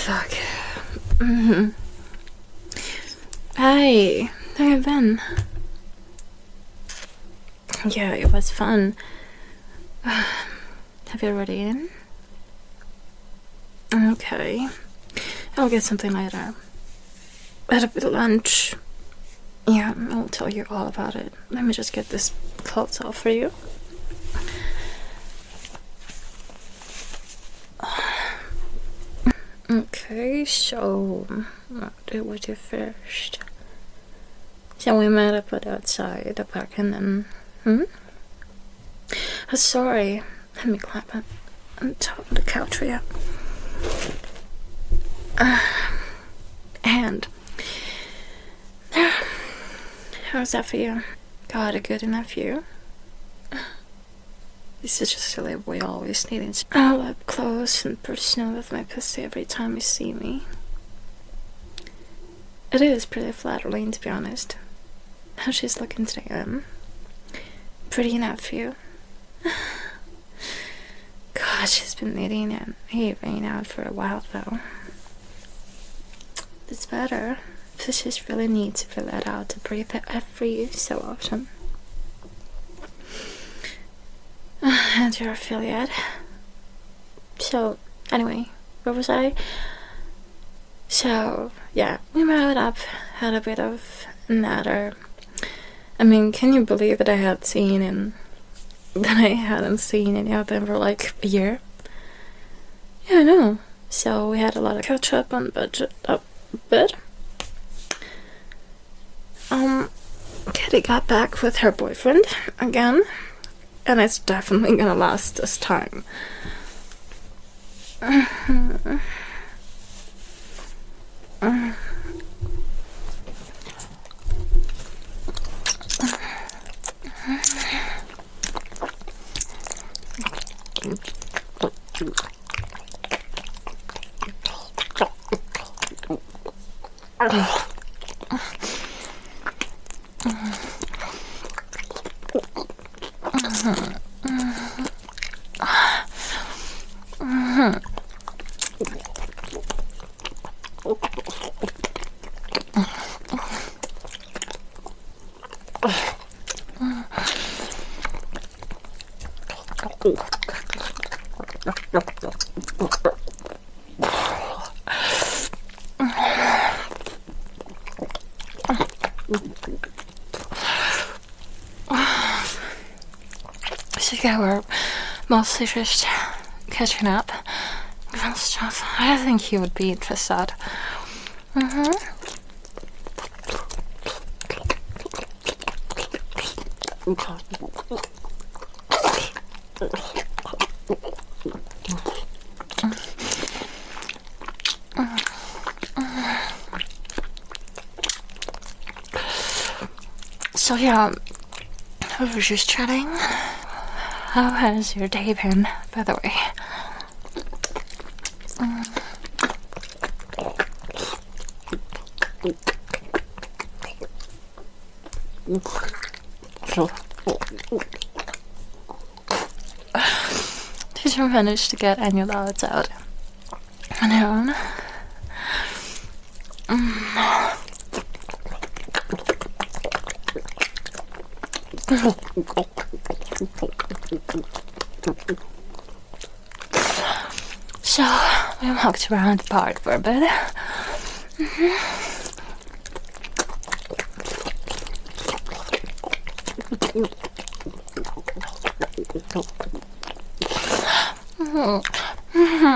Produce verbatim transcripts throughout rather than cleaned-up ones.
Fuck. Mm-hmm. Hey, how you been? Yeah, it was fun. Have you already eaten? Okay. I'll get something later. Had a bit of lunch. Yeah, I'll tell you all about it. Let me just get this clothes off for you. Okay, so what do we do first? So we met up at outside the park and then, hmm? Oh, sorry. Let me climb up on top of the couch for you. Uh, and how's that for you? Got a good enough view? This is just silly. We always need it. All up close and personal with my pussy every time you see me. It is pretty flattering, to be honest. How she's looking today, um, pretty enough for you. God, she's been knitting and heaving out for a while though. It's better. Fishes really need to fill that out to breathe it every so often. And your affiliate. So, anyway, where was I? So, yeah, we met up, had a bit of natter. I mean, can you believe that I had seen and that I hadn't seen any of them for like a year? Yeah, I know. So we had a lot of catch up on budget up a bit. Um, Kitty got back with her boyfriend again, and it's definitely gonna last this time. Uh-huh. Uh-huh. So yeah, we're mostly just catching up and stuff. I think he would be interested. Mm-hmm. So yeah, we were just chatting. How has your day been, by the way? Did you manage to get any loads out on your own? Mm. So, we walked around the park for a bit. Mm-hmm. Mm-hmm.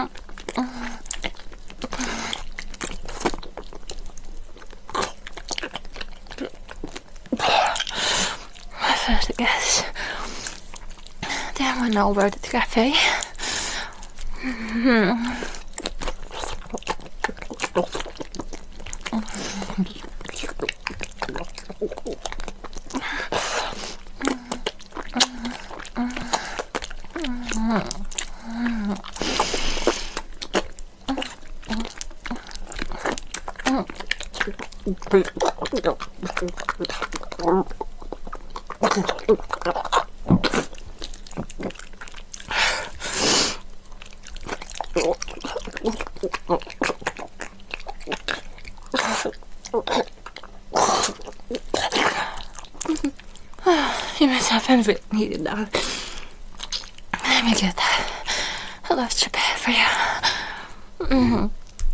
My first guess. Then went over to the cafe. Mm-hmm. You must have been really needed now. Let me get that. I left your bed for you. Mm-hmm.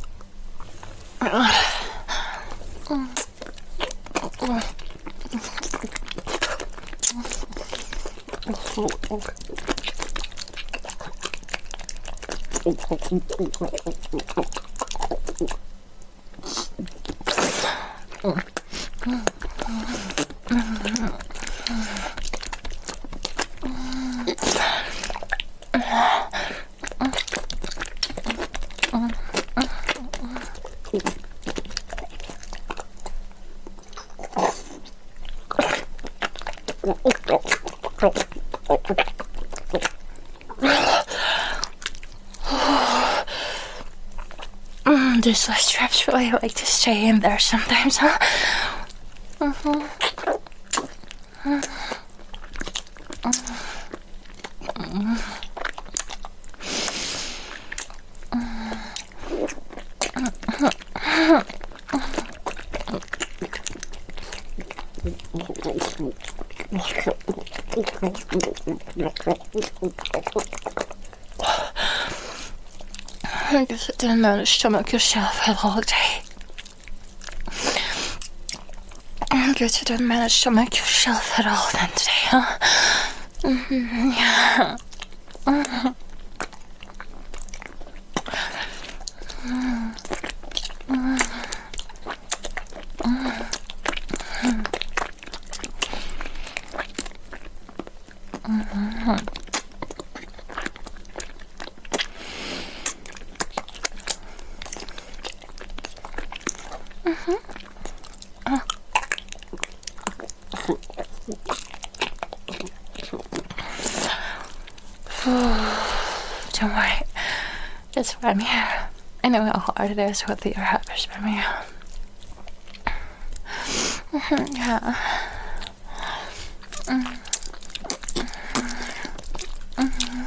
Mm, these last traps really like to stay in there sometimes, huh? Mm-hmm. I guess I didn't manage to make yourself a all day. I guess you didn't manage to make yourself at all then today, huh? Mm-hmm, yeah. Mm-hmm. Don't worry. That's why I'm here. I know how hard it is with your hyperspermia. Mm-hmm, yeah. Mm-hmm. Mm-hmm.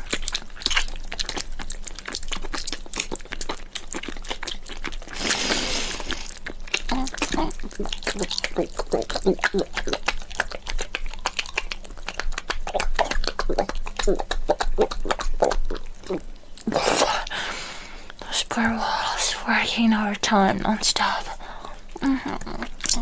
Those poor walls working overtime non-stop. Mm-hmm.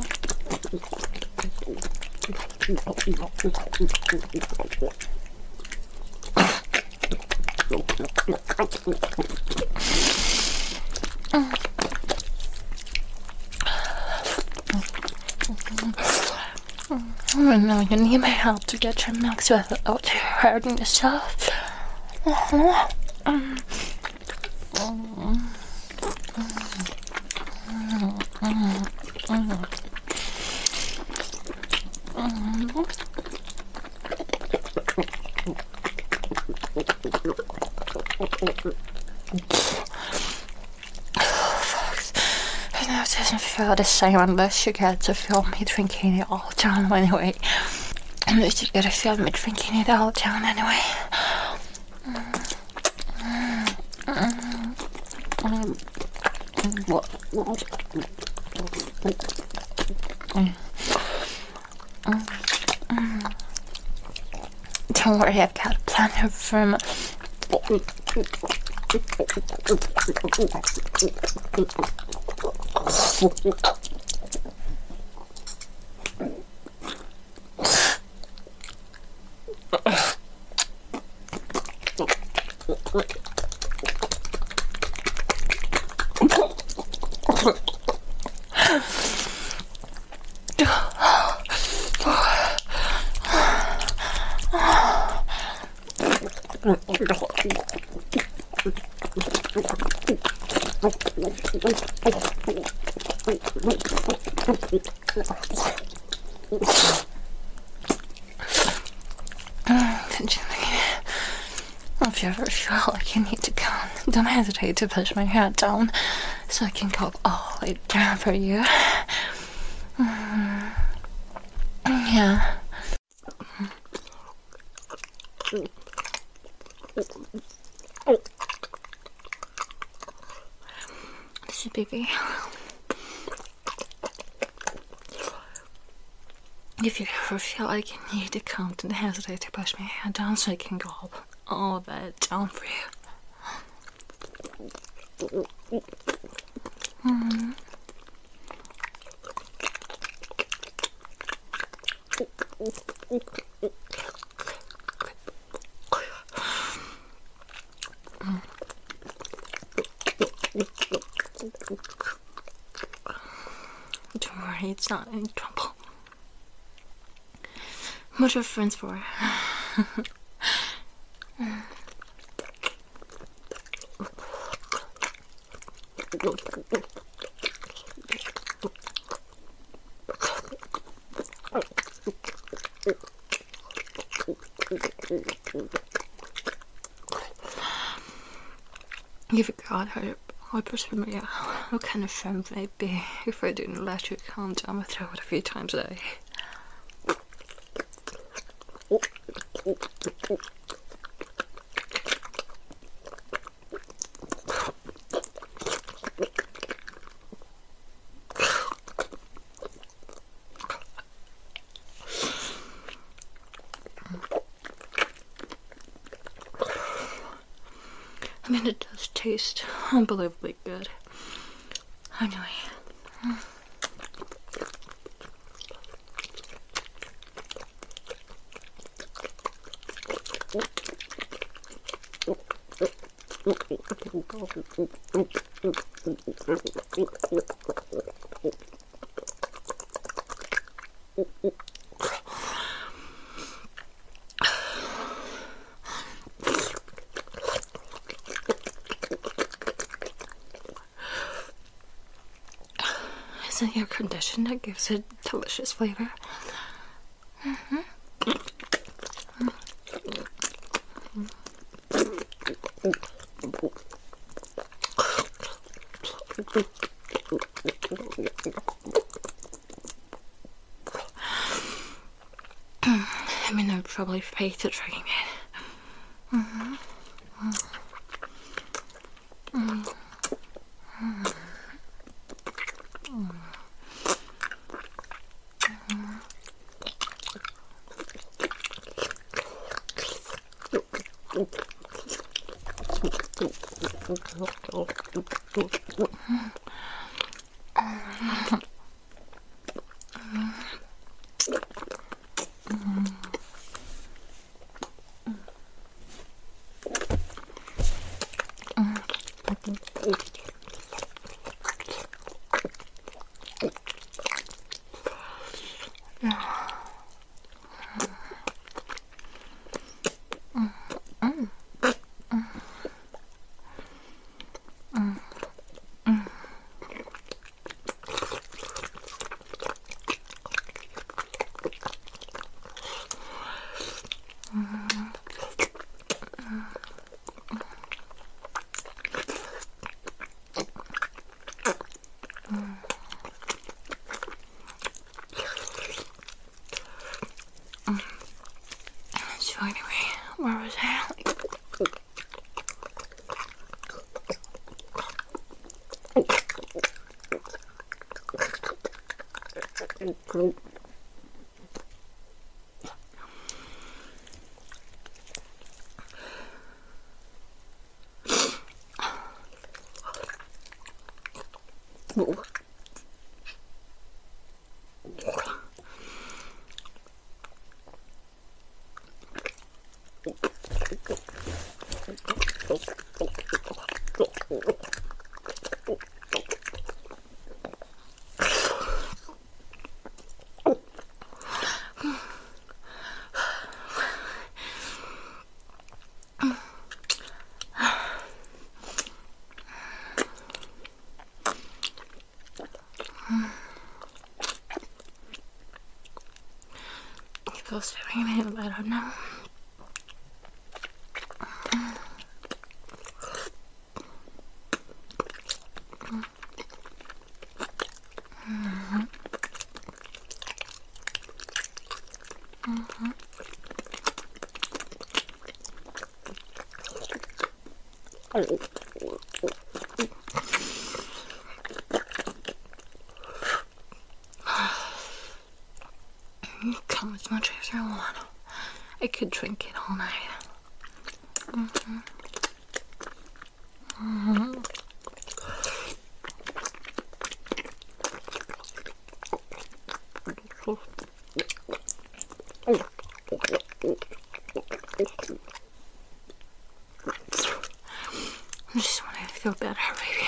I know you need my help to get your milk without hurting yourself. Uh-huh. Um. Um. I know it doesn't feel the same unless you get to feel me drinking it all down anyway. Unless you get to feel me drinking it all down anyway. Don't worry, I've got a plan here from. If you ever feel like you need to go, don't hesitate to push my head down so I can go all the way down for you. Mm. Yeah. See, baby. If you ever feel like you need to come, don't hesitate to push my hand down so I can gulp all of that down for you. Mm-hmm. Don't worry, it's not any trouble. What are friends for? You forgot how to push me out. What kind of friend would I be if I didn't let you calm down my throat a few times a day? I mean, it does taste unbelievably good. Anyway. Is it your condition that gives it delicious flavor? Mm-hmm. I mean, I'd probably pay to trying it. Mm-hmm. Mm-hmm. Mm-hmm. So anyway, where was I? Feel staring at me, I don't know. Oh, I could drink it all night. Mm-hmm. Mm-hmm. I just want to feel better, baby.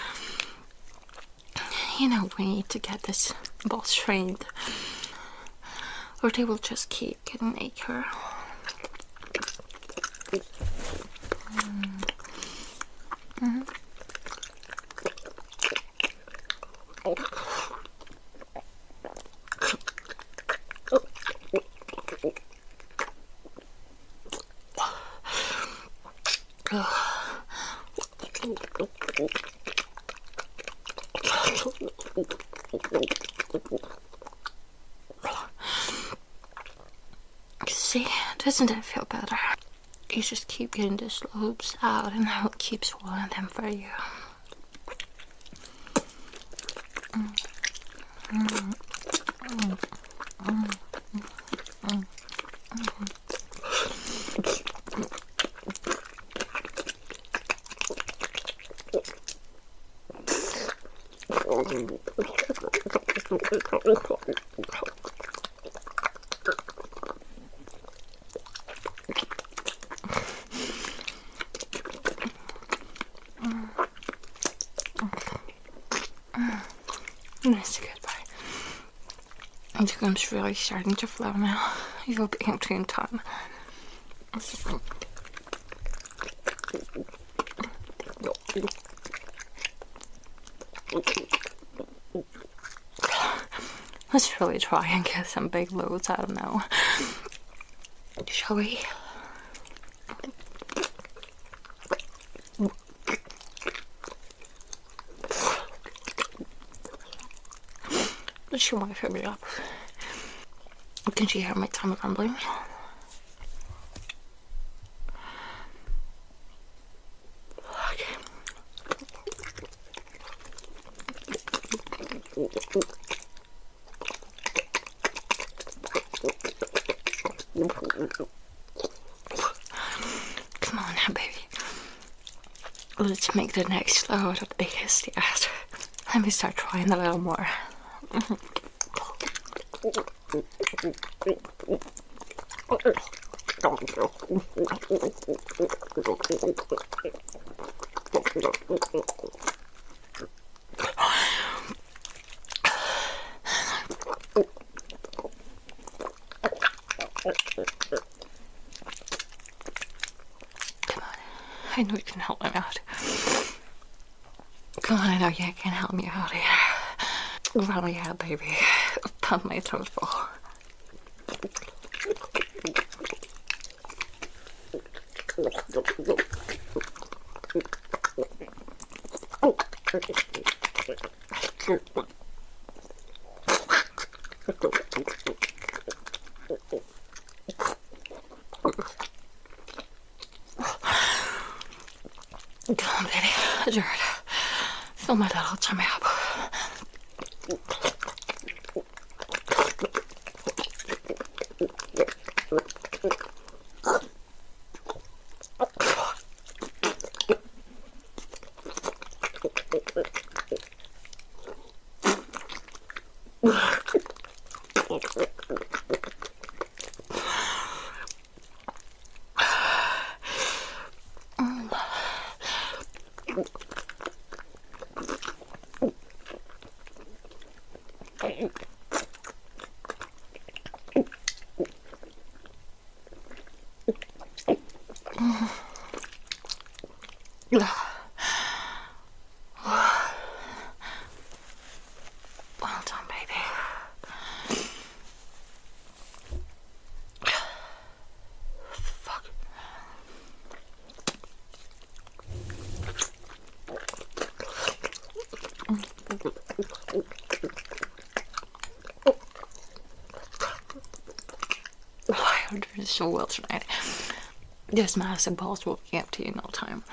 You know, we need to get this boss trained, or they will just keep getting acre. Mm. Mm-hmm. See, doesn't that feel better? You just keep getting the slopes out and I will keep swallowing them for you. Mm. Mm. Mm. Mm. Mm. That's a good boy. I think I'm really starting to flow now. You'll be empty in time. Let's really try and get some big loads out of now. Shall we? Does she want to fill me up? Can she hear my tummy rumbling? Okay. Come on now, baby. Let's make the next load the biggest yet. Let me start trying a little more. Come on, I know you can help me out. Come on, I know you can help me out here. Run me out, baby. Pump my throat full. Come on, baby. Jared, fill my little tummy up. Well done, baby. Fuck. I'm doing so well tonight. This massive balls will be empty in no time.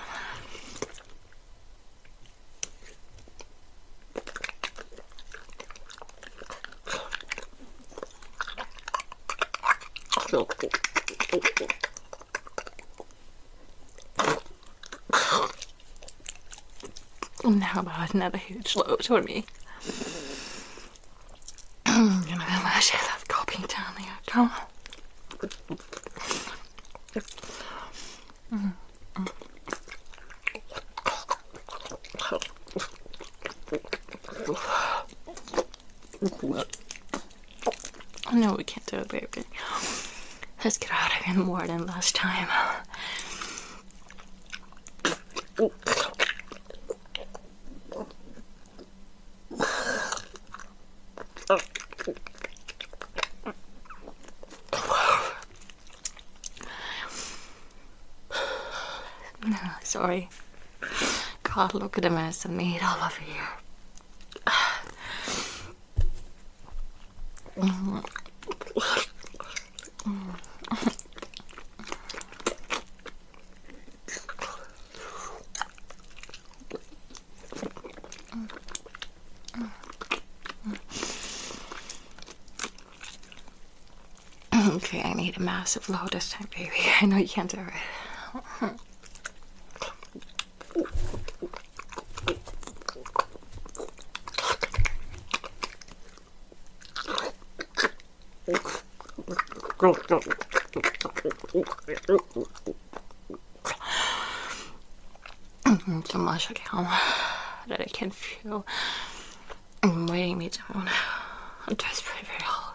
Now about another huge load for me. You know how much I love copying down the outcome. No, we can't do it, baby. Let's get out of here more than last time. No, sorry. God, look at the mess I made all over here. Okay, I need a massive load this time, baby. I know you can't do it. So much I come that I can feel weighing me down. I'm desperate for help.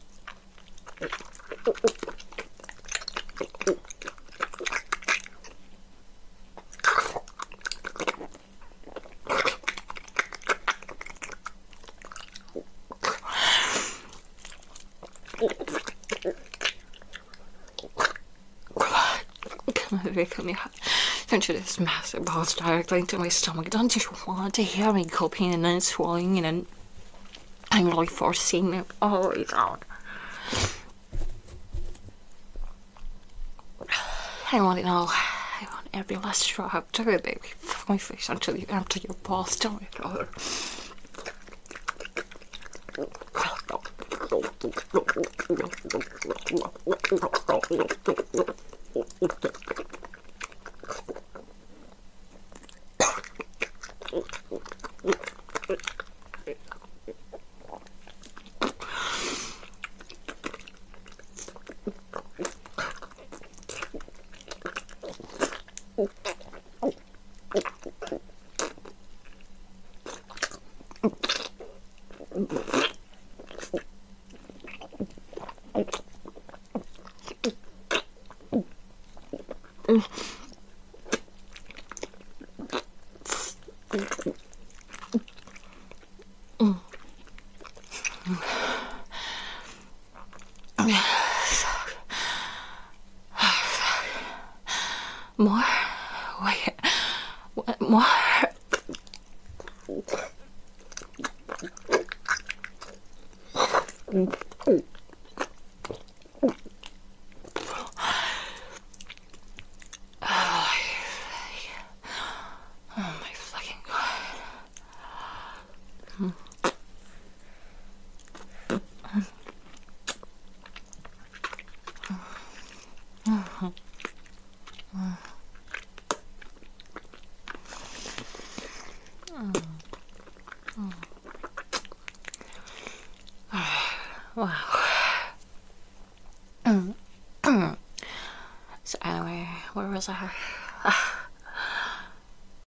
Come here. Into this massive balls directly into my stomach. Don't you want to hear me copying and then swallowing and I'm really forcing it always out. I want it all. I want every last drop. Do it, baby. Fuck my face until you empty your balls down my throat. More? Wait. What? More? Oh my fucking god. Wow. So anyway, where was I?